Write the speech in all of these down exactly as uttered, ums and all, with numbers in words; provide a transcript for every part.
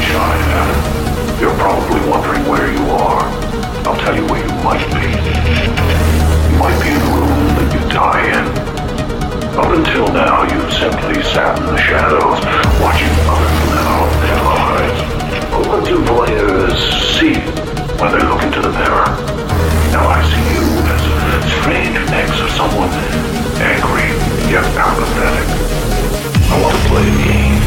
China. You're probably wondering where you are. I'll tell you where you might be. You might be in the room that you die in. Up until now, you've simply sat in the shadows, watching others live out their lives. But what do voyeurs see when they look into the mirror? Now I see you as a strange mix of someone angry, yet apathetic. I want to play a game.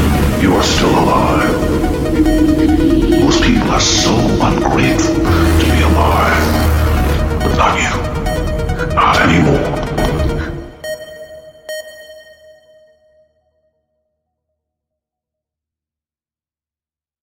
Most people are so ungrateful to